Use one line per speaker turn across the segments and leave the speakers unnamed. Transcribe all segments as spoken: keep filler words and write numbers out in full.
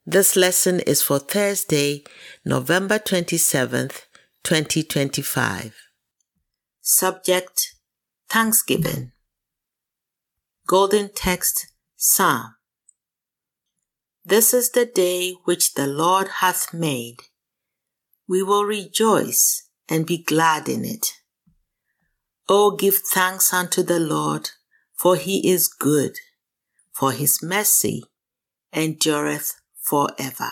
This lesson is for Thursday, November twenty-seventh, twenty twenty-five. Subject: Thanksgiving. Golden text: Psalm. This is the day which the Lord hath made. We will rejoice and be glad in it. O give thanks unto the Lord, for he is good, for his mercy endureth forever.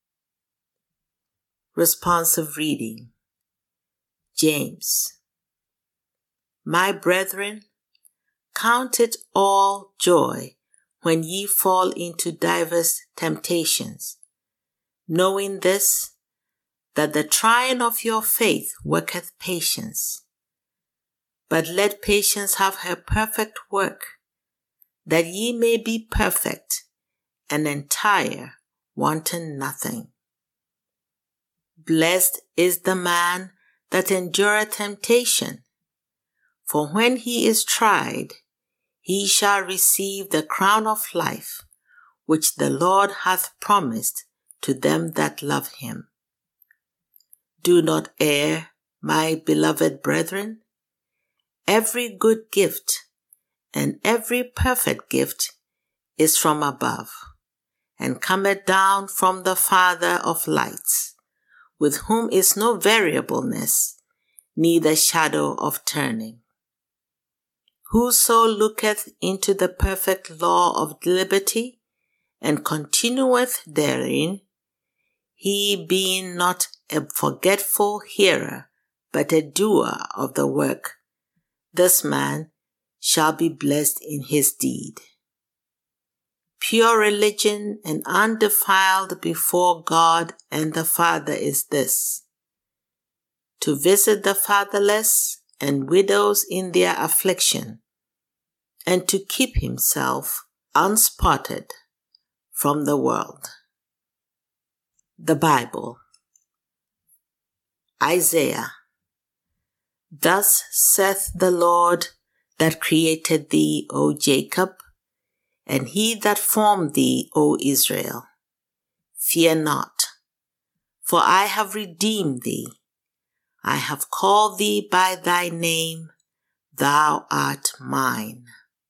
Responsive reading. James. My brethren, count it all joy when ye fall into divers temptations, knowing this, that the trying of your faith worketh patience. But let patience have her perfect work, that ye may be perfect and entire, wanting nothing. Blessed is the man that endureth temptation, for when he is tried, he shall receive the crown of life, which the Lord hath promised to them that love him. Do not err, my beloved brethren. Every good gift and every perfect gift is from above, and cometh down from the Father of lights, with whom is no variableness, neither shadow of turning. Whoso looketh into the perfect law of liberty, and continueth therein, he being not a forgetful hearer, but a doer of the work, this man shall be blessed in his deed. Pure religion and undefiled before God and the Father is this: to visit the fatherless and widows in their affliction, and to keep himself unspotted from the world. The Bible. Isaiah. Thus saith the Lord that created thee, O Jacob, and he that formed thee, O Israel. Fear not, for I have redeemed thee. I have called thee by thy name, thou art mine.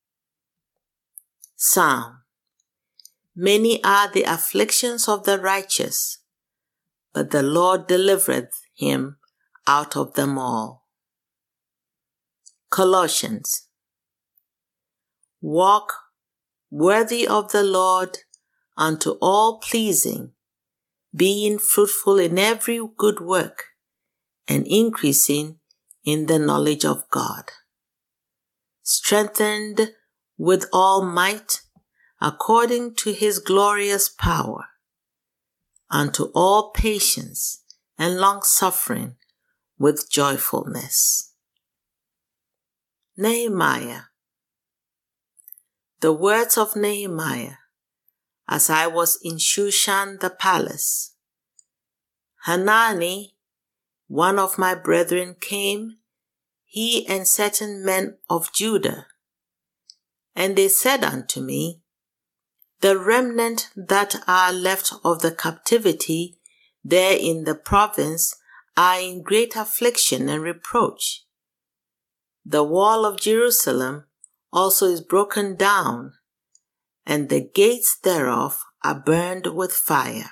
Psalm. Many are the afflictions of the righteous, but the Lord delivereth him out of them all. Colossians. Walk worthy of the Lord unto all pleasing, being fruitful in every good work, and increasing in the knowledge of God, strengthened with all might according to his glorious power, unto all patience and long-suffering with joyfulness. Nehemiah. The words of Nehemiah, as I was in Shushan the palace. Hanani, one of my brethren, came, he and certain men of Judah, and they said unto me, The remnant that are left of the captivity there in the province are in great affliction and reproach. The wall of Jerusalem also is broken down, and the gates thereof are burned with fire.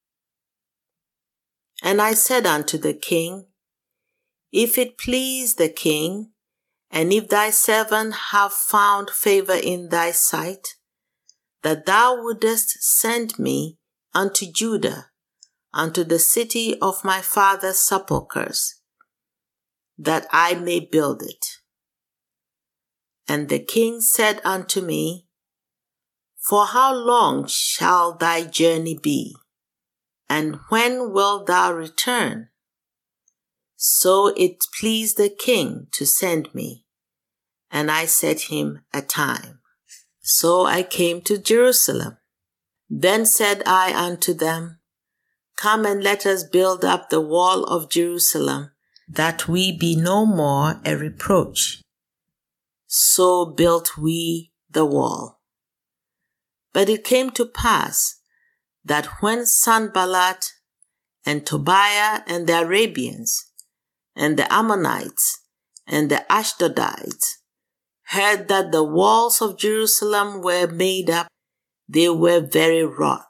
And I said unto the king, If it please the king, and if thy servant have found favor in thy sight, that thou wouldest send me unto Judah, unto the city of my father's sepulchres, that I may build it. And the king said unto me, For how long shall thy journey be? And when wilt thou return? So it pleased the king to send me, and I set him a time. So I came to Jerusalem. Then said I unto them, Come and let us build up the wall of Jerusalem, that we be no more a reproach. So built we the wall. But it came to pass that when Sanballat and Tobiah and the Arabians and the Ammonites and the Ashdodites heard that the walls of Jerusalem were made up, they were very wroth,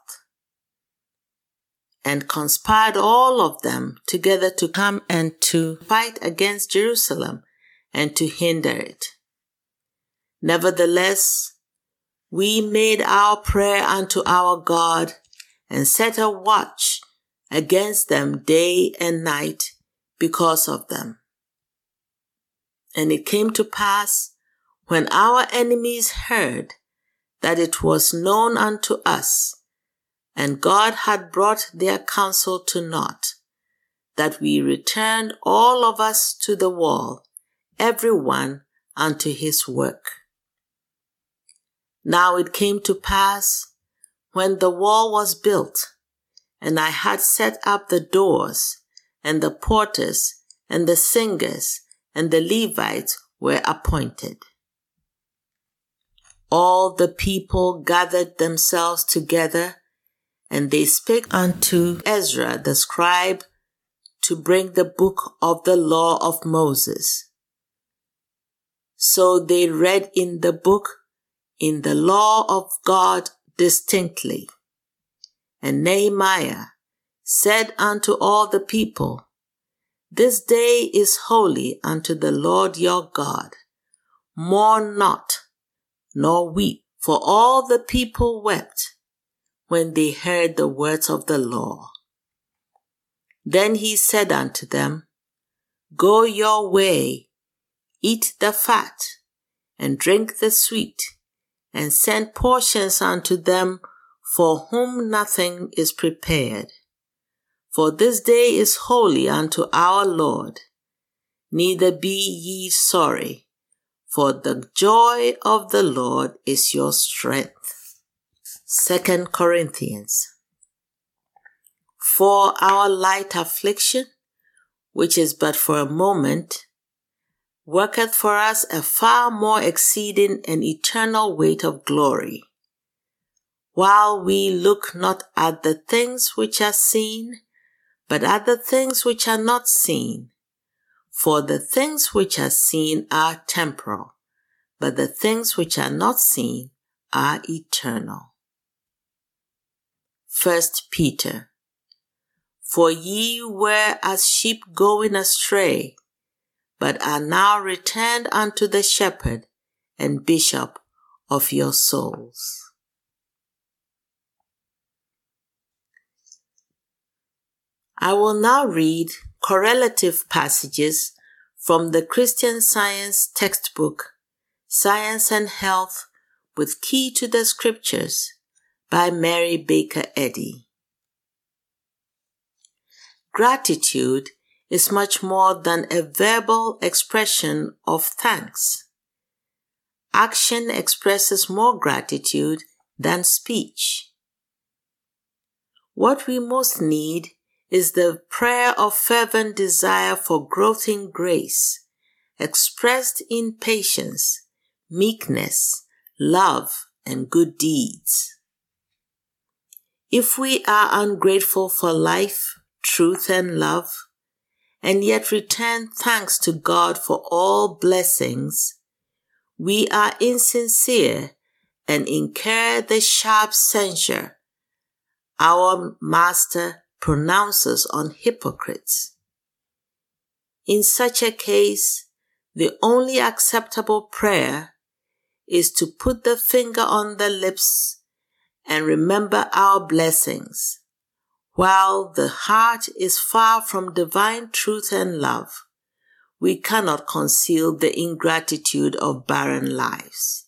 and conspired all of them together to come and to fight against Jerusalem and to hinder it. Nevertheless, we made our prayer unto our God and set a watch against them day and night because of them. And it came to pass, when our enemies heard that it was known unto us, and God had brought their counsel to naught, that we returned all of us to the wall, every one unto his work. Now it came to pass, when the wall was built, and I had set up the doors, and the porters, and the singers, and the Levites were appointed. All the people gathered themselves together, and they spake unto Ezra the scribe to bring the book of the law of Moses. So they read in the book, in the law of God distinctly. And Nehemiah said unto all the people, This day is holy unto the Lord your God. Mourn not, nor weep, for all the people wept when they heard the words of the law. Then he said unto them, Go your way, eat the fat, and drink the sweet, and send portions unto them for whom nothing is prepared. For this day is holy unto our Lord. Neither be ye sorry, for the joy of the Lord is your strength. Second Corinthians. For our light affliction, which is but for a moment, worketh for us a far more exceeding and eternal weight of glory, while we look not at the things which are seen, but at the things which are not seen. For the things which are seen are temporal, but the things which are not seen are eternal. First Peter. For ye were as sheep going astray, but are now returned unto the shepherd and bishop of your souls. I will now read correlative passages from the Christian Science textbook, Science and Health with Key to the Scriptures by Mary Baker Eddy. Gratitude is much more than a verbal expression of thanks. Action expresses more gratitude than speech. What we most need is the prayer of fervent desire for growth in grace, expressed in patience, meekness, love, and good deeds. If we are ungrateful for life, truth, and love, and yet return thanks to God for all blessings, we are insincere and incur the sharp censure our Master pronounces on hypocrites. In such a case, the only acceptable prayer is to put the finger on the lips and remember our blessings. While the heart is far from divine truth and love, we cannot conceal the ingratitude of barren lives.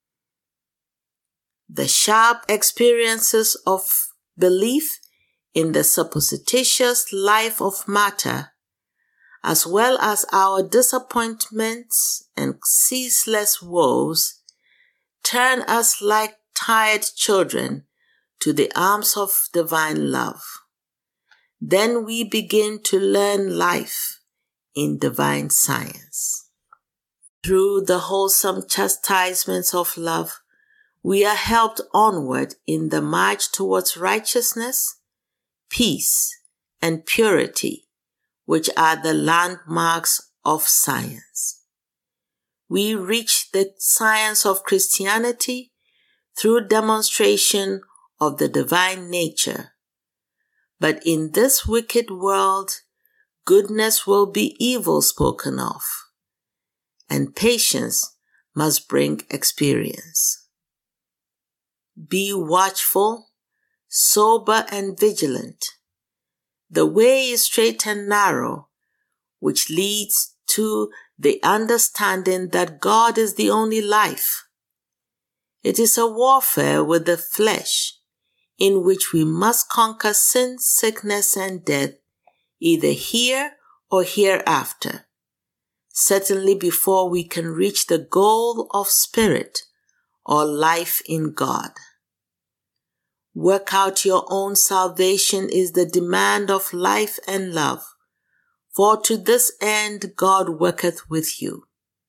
The sharp experiences of belief in the supposititious life of matter, as well as our disappointments and ceaseless woes, turn us like tired children to the arms of divine love. Then we begin to learn life in divine science. Through the wholesome chastisements of love, we are helped onward in the march towards righteousness, peace, and purity, which are the landmarks of science. We reach the science of Christianity through demonstration of the divine nature. But in this wicked world, goodness will be evil spoken of, and patience must bring experience. Be watchful, sober, and vigilant. The way is straight and narrow, which leads to the understanding that God is the only life. It is a warfare with the flesh, in which we must conquer sin, sickness, and death, either here or hereafter, certainly before we can reach the goal of spirit or life in God. Work out your own salvation is the demand of life and love, for to this end God worketh with you.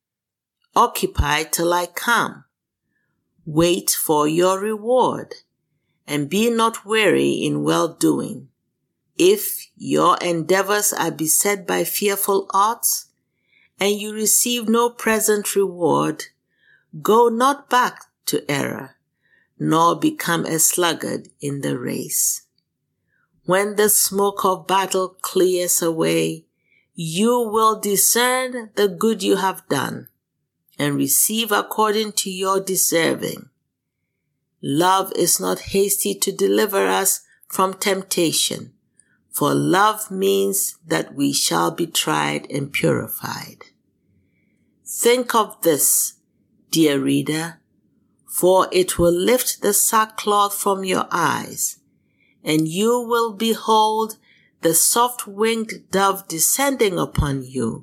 Occupy till I come. Wait for your reward, and be not weary in well-doing. If your endeavors are beset by fearful odds, and you receive no present reward, go not back to error, nor become a sluggard in the race. When the smoke of battle clears away, you will discern the good you have done, and receive according to your deserving. Love is not hasty to deliver us from temptation, for love means that we shall be tried and purified. Think of this, dear reader, for it will lift the sackcloth from your eyes, and you will behold the soft-winged dove descending upon you.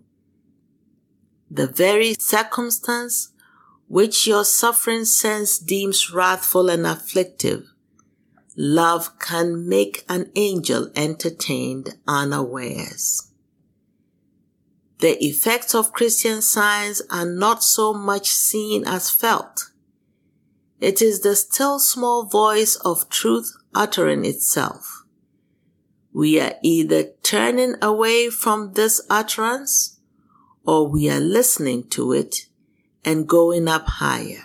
The very circumstance which your suffering sense deems wrathful and afflictive, love can make an angel entertained unawares. The effects of Christian Science are not so much seen as felt. It is the still small voice of truth uttering itself. We are either turning away from this utterance, or we are listening to it and going up higher.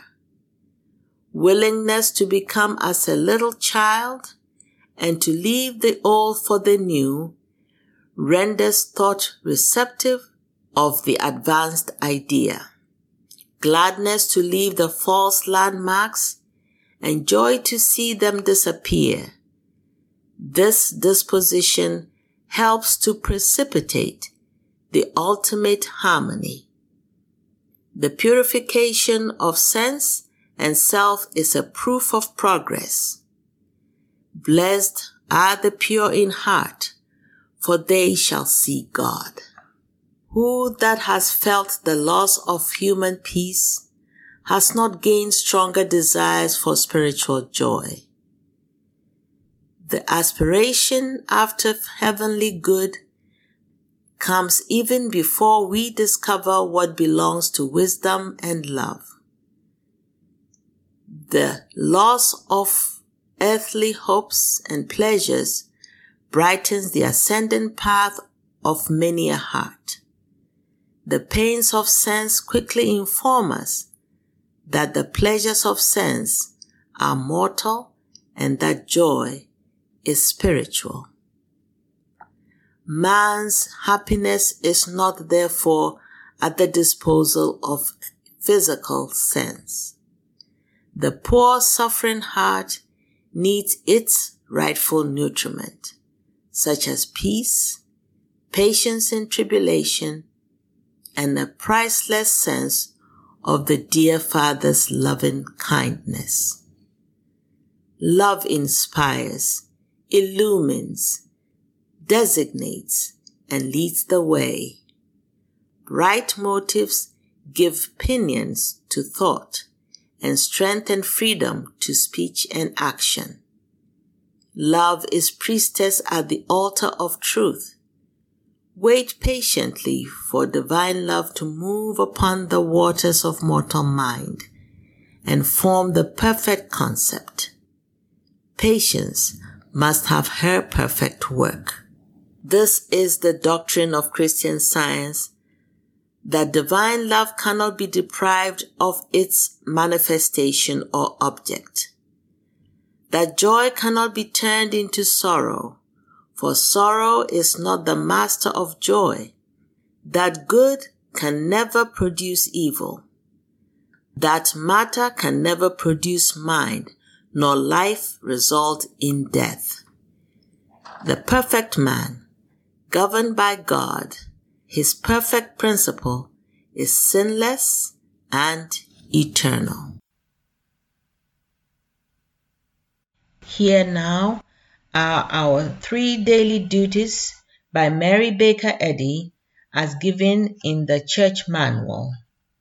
Willingness to become as a little child and to leave the old for the new renders thought receptive of the advanced idea. Gladness to leave the false landmarks and joy to see them disappear. This disposition helps to precipitate the ultimate harmony. The purification of sense and self is a proof of progress. Blessed are the pure in heart, for they shall see God. Who that has felt the loss of human peace has not gained stronger desires for spiritual joy? The aspiration after heavenly good comes even before we discover what belongs to wisdom and love. The loss of earthly hopes and pleasures brightens the ascending path of many a heart. The pains of sense quickly inform us that the pleasures of sense are mortal and that joy is spiritual. Man's happiness is not therefore at the disposal of physical sense. The poor suffering heart needs its rightful nutriment, such as peace, patience in tribulation, and a priceless sense of the dear Father's loving kindness. Love inspires, illumines, designates, and leads the way. Right motives give pinions to thought and strength and freedom to speech and action. Love is priestess at the altar of truth. Wait patiently for divine love to move upon the waters of mortal mind and form the perfect concept. Patience must have her perfect work. This is the doctrine of Christian Science, that divine love cannot be deprived of its manifestation or object, that joy cannot be turned into sorrow, for sorrow is not the master of joy, that good can never produce evil, that matter can never produce mind, nor life result in death. The perfect man, governed by God, his perfect principle is sinless and eternal. Here now are our three daily duties by Mary Baker Eddy as given in the church manual.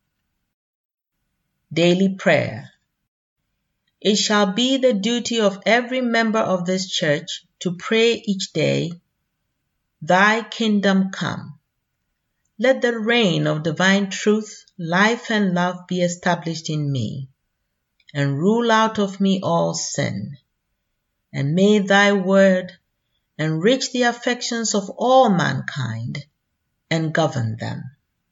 Daily prayer. It shall be the duty of every member of this church to pray each day, Thy kingdom come. Let the reign of divine truth, life, and love be established in me, and rule out of me all sin. And may thy word enrich the affections of all mankind and govern them.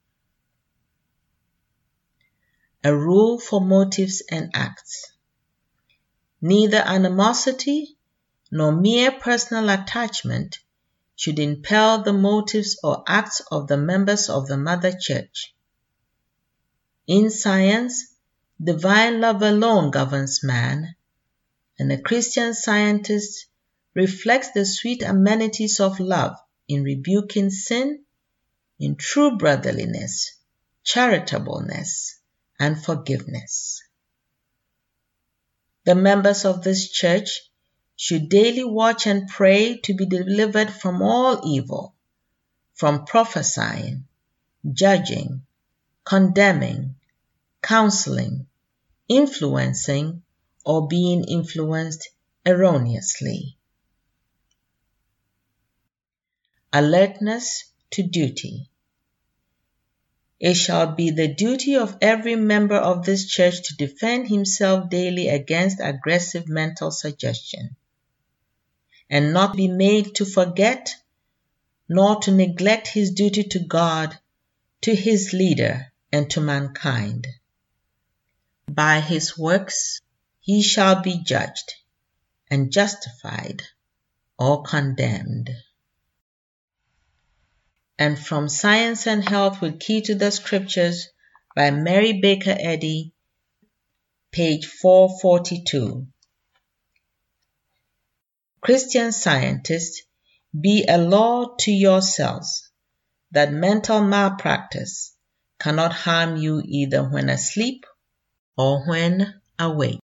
A rule for motives and acts. Neither animosity nor mere personal attachment should impel the motives or acts of the members of the Mother Church. In science, divine love alone governs man, and a Christian Scientist reflects the sweet amenities of love in rebuking sin, in true brotherliness, charitableness, and forgiveness. The members of this church should daily watch and pray to be delivered from all evil, from prophesying, judging, condemning, counseling, influencing, or being influenced erroneously. Alertness to duty. It shall be the duty of every member of this church to defend himself daily against aggressive mental suggestion, and not be made to forget nor to neglect his duty to God, to his leader, and to mankind. By his works he shall be judged and justified or condemned. And from Science and Health with Key to the Scriptures by Mary Baker Eddy, page four forty-two. Christian Scientists, be a law to yourselves that mental malpractice cannot harm you either when asleep or when awake.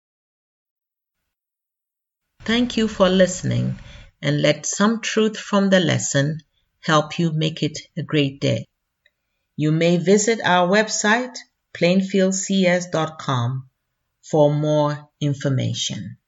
Thank you for listening, and let some truth from the lesson help you make it a great day. You may visit our website, plainfield c s dot com, for more information.